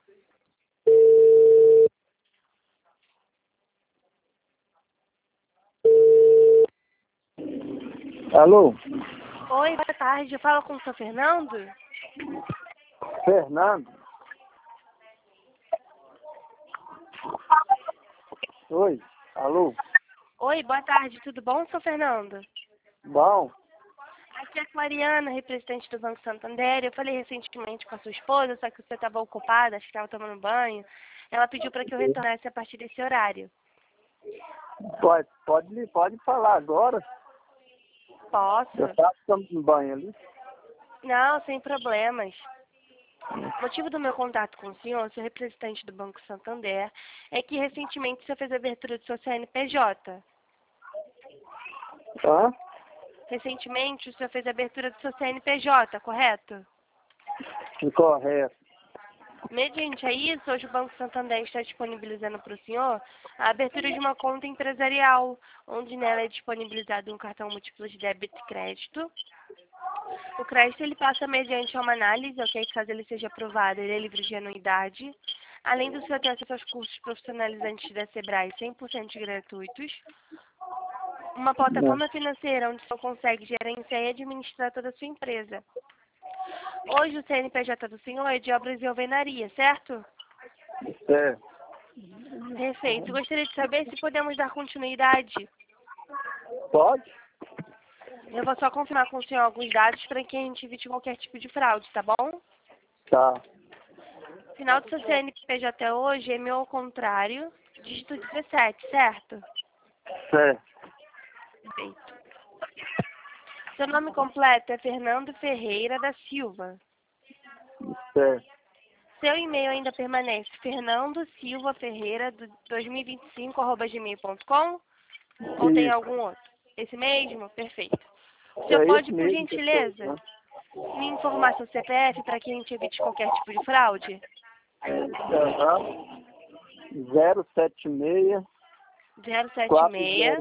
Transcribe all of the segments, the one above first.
Alô? Oi, boa tarde. Eu falo com o seu Fernando? Fernando? Oi? Alô? Oi, boa tarde. Tudo bom, seu Fernando? Bom? Aqui é a Clariana, representante do Banco Santander. Eu falei recentemente com a sua esposa, só que você estava ocupada, acho que estava tomando banho. Ela pediu para que eu retornasse a partir desse horário. Pode falar agora. Posso? Eu estava tomando banho ali. Não, sem problemas. O motivo do meu contato com o senhor, sou representante do Banco Santander, é que recentemente o senhor fez a abertura do seu CNPJ. Hã? Recentemente o senhor fez a abertura do seu CNPJ, correto? Correto. Mediante a isso, hoje o Banco Santander está disponibilizando para o senhor a abertura de uma conta empresarial, onde nela é disponibilizado um cartão múltiplo de débito e crédito. O crédito ele passa mediante uma análise, ok? Caso ele seja aprovado, ele é livre de anuidade. Além do senhor ter acesso aos cursos profissionalizantes da Sebrae 100% gratuitos. Uma plataforma financeira onde o senhor consegue gerenciar e administrar toda a sua empresa. Hoje o CNPJ do senhor é de obras e alvenaria, certo? É. Perfeito. Gostaria de saber se podemos dar continuidade. Pode? Eu vou só confirmar com o senhor alguns dados para que a gente evite qualquer tipo de fraude, tá bom? Tá. Final do seu CNPJ hoje é meu ao contrário, dígito 17, certo? Certo. Perfeito. Seu nome completo é Fernando Ferreira da Silva. Certo. Seu e-mail ainda permanece fernandosilvaferreira 2025@gmail.com ou tem Isso. algum outro? Esse mesmo? Perfeito. O senhor É pode, esse por mesmo que eu tô, gentileza, né? me informar seu CPF para que a gente evite qualquer tipo de fraude? Aham. 076 076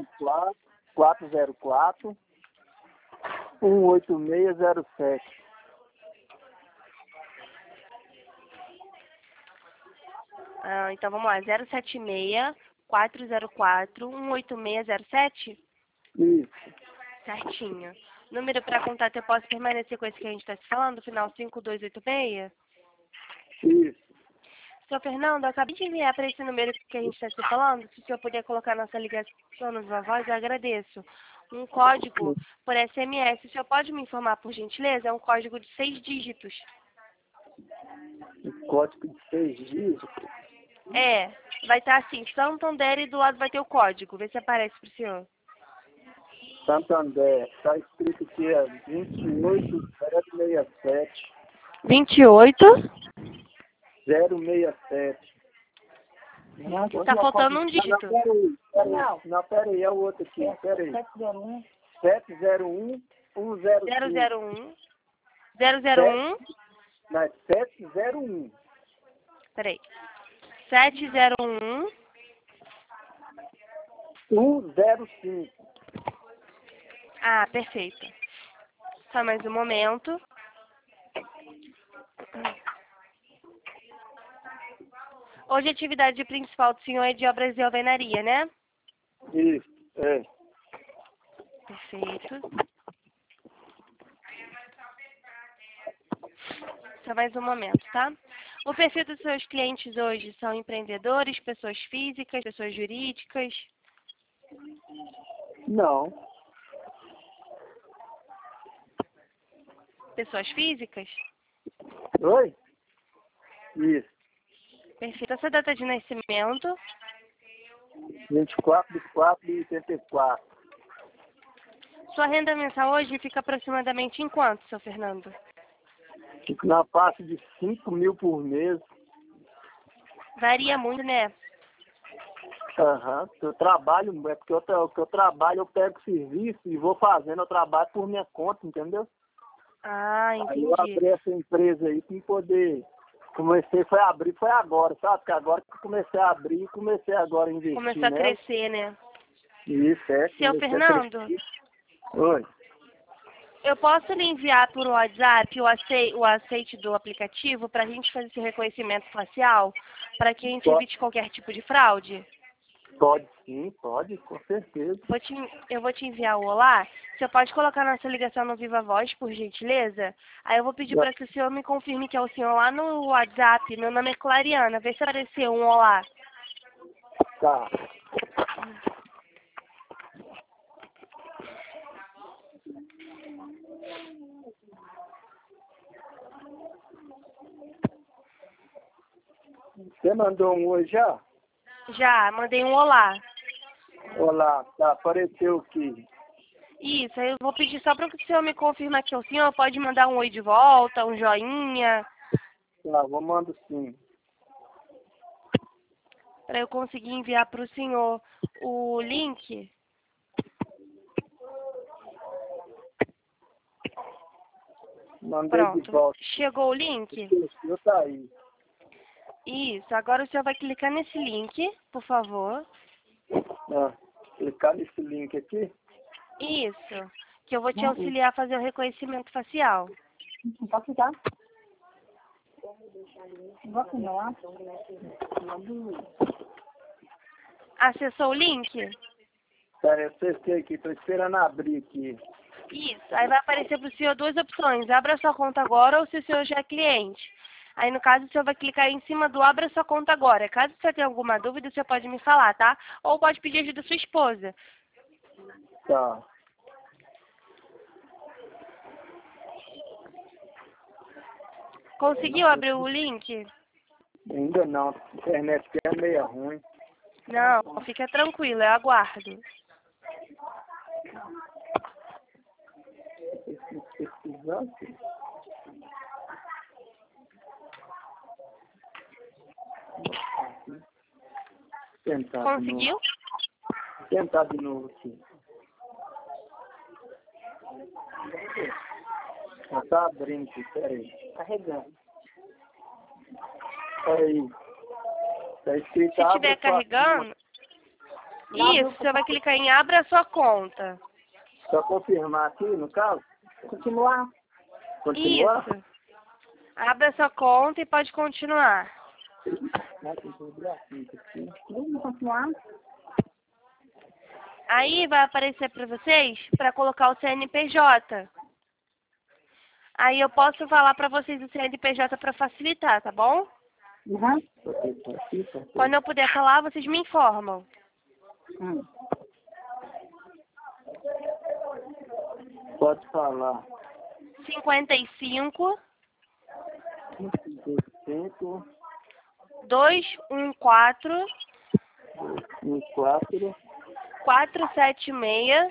404 18607. Então vamos lá, 076 404 18607? Isso. Certinho. Número para contato, eu posso permanecer com esse que a gente está se falando, final 5286? Isso. Seu Fernando, eu acabei de enviar para esse número que a gente está se falando. Se o senhor puder colocar nossa ligação no Viva Voz, eu agradeço. Um código por SMS. O senhor pode me informar, por gentileza? É um código de 6 dígitos. O código de 6 dígitos. É, vai estar assim, Santander e do lado vai ter o código. Vê se aparece para o senhor. Santander. Está escrito que é 28067. 28. 067. Tá faltando um dígito. Não, peraí, é o outro aqui, peraí. 701 105. 001. 001. Não, é 701. Peraí. 701. 105. Ah, perfeito. Só mais um momento. Hoje a atividade principal do senhor é de obras e alvenaria, né? Isso, é. Perfeito. Só mais um momento, tá? O perfil dos seus clientes hoje são empreendedores, pessoas físicas, pessoas jurídicas? Não. Pessoas físicas? Oi? Isso. Perfeito. Essa data de nascimento? 24/4/84. Sua renda mensal hoje fica aproximadamente em quanto, seu Fernando? Fico na faixa de 5 mil por mês. Varia muito, né? Aham. Eu trabalho, é porque eu trabalho, eu pego serviço e vou fazendo, eu trabalho por minha conta, entendeu? Ah, Aí eu entendi. abri essa empresa aí para poder. Comecei foi abrir, foi agora, sabe? Que agora que eu comecei a abrir, comecei agora a investir Começou a nela. crescer, né? Isso, é. Seu Comecei a Fernando, crescer. Oi. eu posso lhe enviar por WhatsApp o aceite do aplicativo para a gente fazer esse reconhecimento facial, para que a gente evite qualquer tipo de fraude? Pode sim, pode, com certeza. Eu vou te enviar o olá. Você pode colocar nossa ligação no Viva Voz, por gentileza? Aí eu vou pedir para que o senhor me confirme que é o senhor lá no WhatsApp. Meu nome é Clariana. Vê se apareceu um olá. Tá. Você mandou um oi já? Já, mandei um olá. Olá, tá, apareceu aqui. Isso, aí eu vou pedir só para que o senhor me confirme que é o senhor. Pode mandar um oi de volta, um joinha. Tá, vou mandar sim. Para eu conseguir enviar para o senhor o link. Mandei de Pronto. volta. Chegou o link? Eu tá aí. Isso. Agora o senhor vai clicar nesse link, por favor. Clicar nesse link aqui. Isso. Que eu vou te auxiliar a fazer o reconhecimento facial. Pode ficar. Vou continuar. Acessou o link? Pera, eu testei aqui, tô esperando abrir aqui. Isso. Aí vai aparecer para o senhor duas opções. Abra sua conta agora ou se o senhor já é cliente. Aí, no caso, o senhor vai clicar em cima do Abra sua conta agora. Caso você tenha alguma dúvida, você pode me falar, tá? Ou pode pedir ajuda da sua esposa. Tá. Conseguiu abrir o link? Ainda não, a internet aqui é meio ruim. Não, fica tranquilo, eu aguardo. Tentar Conseguiu? Tentar de novo aqui. Já tá abrindo aqui, peraí. Carregando. Aí. Tá escrito Se estiver carregando, isso, você vai clicar em Abra sua conta. Só confirmar aqui, no caso? Continuar. Continuar? Isso. Abra sua conta e pode continuar. Vamos continuar. Aí vai aparecer para vocês para colocar o CNPJ. Aí eu posso falar para vocês o CNPJ para facilitar, tá bom? Uhum. Quando eu puder falar, vocês me informam. Pode falar. 55 5, 214 4, 476.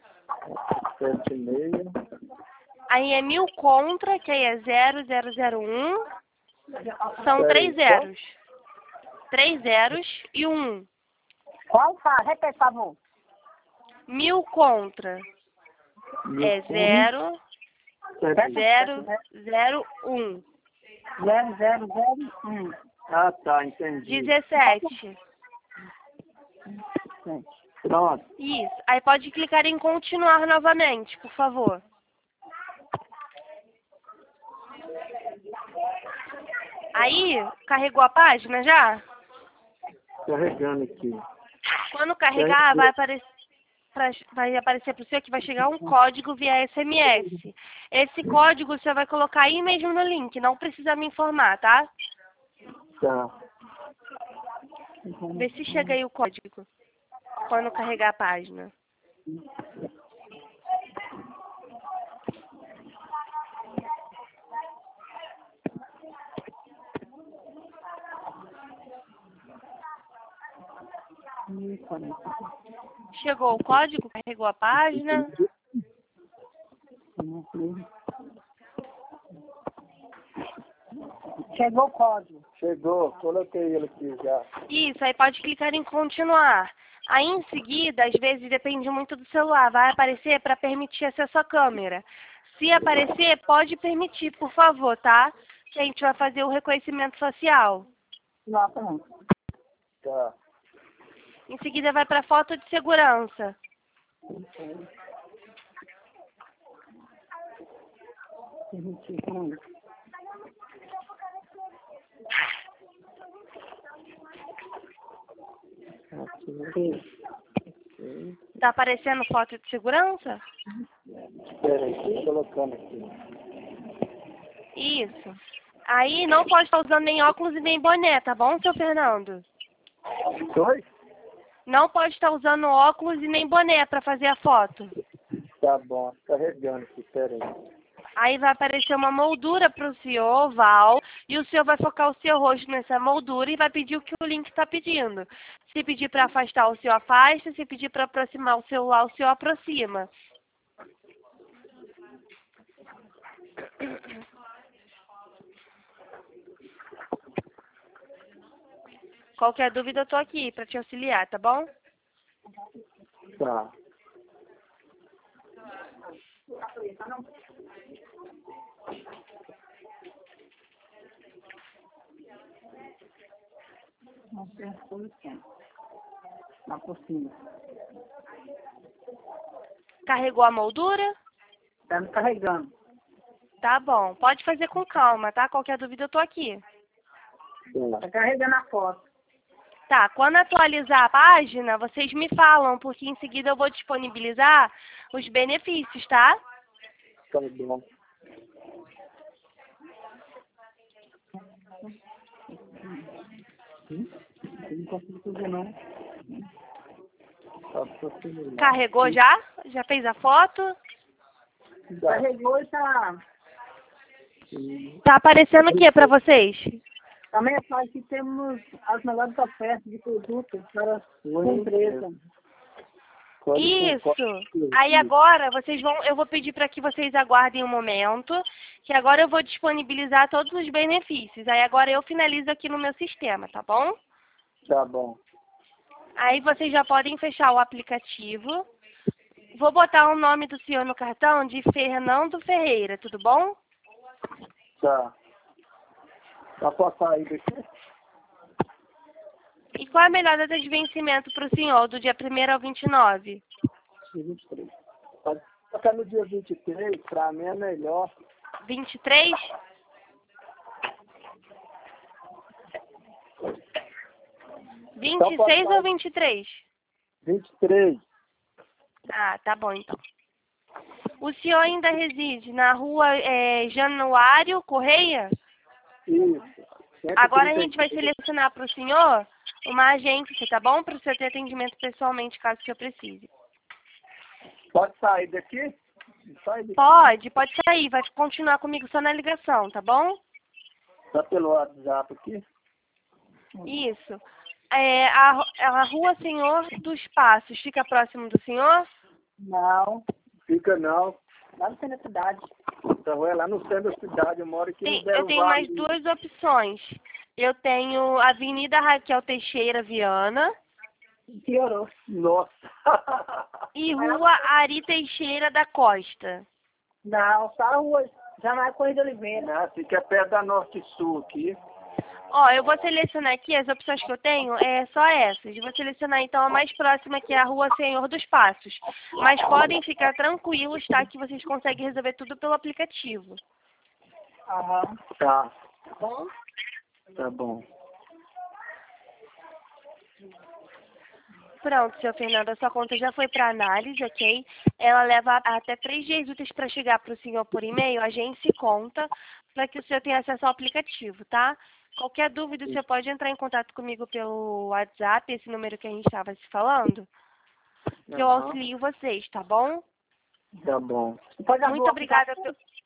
7,6. Aí é 1000 contra, que aí é 0001. São 3 zeros. 3 zeros e 1. Qual tá? Repete, por favor. 1000 contra. É 0, 0, 0, 1. 0001. Ah, tá, entendi. 17. Pronto. Isso. Aí pode clicar em continuar novamente, por favor. Aí, carregou a página já? Carregando aqui. Quando carregar, vai aparecer para o senhor que vai chegar um código via SMS. Esse código você vai colocar aí mesmo no link, não precisa me informar, tá? Tá. Vê se chega aí o código, quando carregar a página. Chegou o código, carregou a página. Chegou o código. Chegou, coloquei ele aqui já. Isso, aí pode clicar em continuar. Aí em seguida, às vezes depende muito do celular, vai aparecer para permitir acesso à câmera. Se aparecer, pode permitir, por favor, tá? Que a gente vai fazer o reconhecimento facial. Nossa, não. Tá. Em seguida vai para foto de segurança. Tá aparecendo foto de segurança? Espera aí, tô colocando aqui. Isso. Aí não pode estar usando nem óculos e nem boné, tá bom, seu Fernando? Oi? Não pode estar usando óculos e nem boné para fazer a foto. Tá bom, carregando aqui, espera aí. Aí vai aparecer uma moldura para o senhor, oval, e o senhor vai focar o seu rosto nessa moldura e vai pedir o que o link está pedindo. Se pedir para afastar, o senhor afasta. Se pedir para aproximar o celular, o senhor aproxima. Qualquer dúvida, eu tô aqui para te auxiliar, tá bom? Tá. Lá por cima. Carregou a moldura? Tá me carregando. Tá bom. Pode fazer com calma, tá? Qualquer dúvida, eu tô aqui. Tá carregando a foto. Tá, quando atualizar a página, vocês me falam, porque em seguida eu vou disponibilizar os benefícios, tá? Tá bom. Não consigo fazer, não. Tá aproximando. Carregou já? Já fez a foto? Carregou e tá... Tá aparecendo o que pra vocês? Também fala que temos as melhores ofertas de produtos para a empresa. Isso. Aí agora eu vou pedir para que vocês aguardem um momento, que agora eu vou disponibilizar todos os benefícios. Aí agora eu finalizo aqui no meu sistema, tá bom? Tá bom. Aí vocês já podem fechar o aplicativo. Vou botar o nome do senhor no cartão de Fernando Ferreira, tudo bom? Tá. Tá pra sair daqui? E qual é a melhor data de vencimento para o senhor, do dia 1º ao 29? 23. Pode tocar no dia 23, pra mim é melhor. 23? Então, 26 ou 23? 23. Ah, tá bom então. O senhor ainda reside na rua Januário Correia? Isso. Agora a gente vai selecionar para o senhor uma agência, tá bom? Para o senhor ter atendimento pessoalmente, caso o senhor precise. Pode sair daqui? Sai daqui. Pode sair. Vai continuar comigo só na ligação, tá bom? Tá pelo WhatsApp aqui? Isso. A rua Senhor dos Passos fica próximo do senhor? Não. Fica não. Lá no centro da cidade. Essa rua é lá no centro da cidade, eu moro aqui no Del Eu tenho mais duas opções. Eu tenho Avenida Raquel Teixeira Viana Piorou. Nossa. e Rua Ari Teixeira da Costa. Não, só a rua Jamais Corrida Oliveira. Não, fica perto da Norte Sul aqui. Ó, eu vou selecionar aqui, as opções que eu tenho é só essas. Eu vou selecionar então a mais próxima, que é a Rua Senhor dos Passos. Mas podem ficar tranquilos, tá? Que vocês conseguem resolver tudo pelo aplicativo. Aham. Tá. Tá bom? Tá bom. Pronto, seu Fernando, a sua conta já foi para análise, ok? Ela leva até 3 dias úteis para chegar para o senhor por e-mail, a gente se conta para que o senhor tenha acesso ao aplicativo, tá? Qualquer dúvida, você pode entrar em contato comigo pelo WhatsApp, esse número que a gente estava se falando, que eu auxilio vocês, tá bom? Tá bom. Muito obrigada.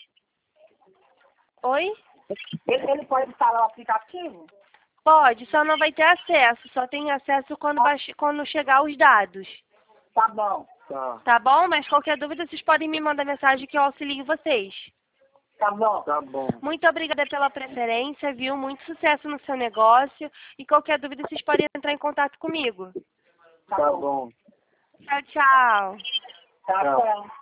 Oi? Ele pode instalar o aplicativo? Pode, só não vai ter acesso, só tem acesso quando chegar os dados. Tá bom. Tá. Tá bom? Mas qualquer dúvida, vocês podem me mandar mensagem que eu auxilio vocês. Tá bom. Tá bom. Muito obrigada pela preferência, viu? Muito sucesso no seu negócio. E qualquer dúvida, vocês podem entrar em contato comigo. Tá bom. Tchau, tchau. Tá Tchau. bom.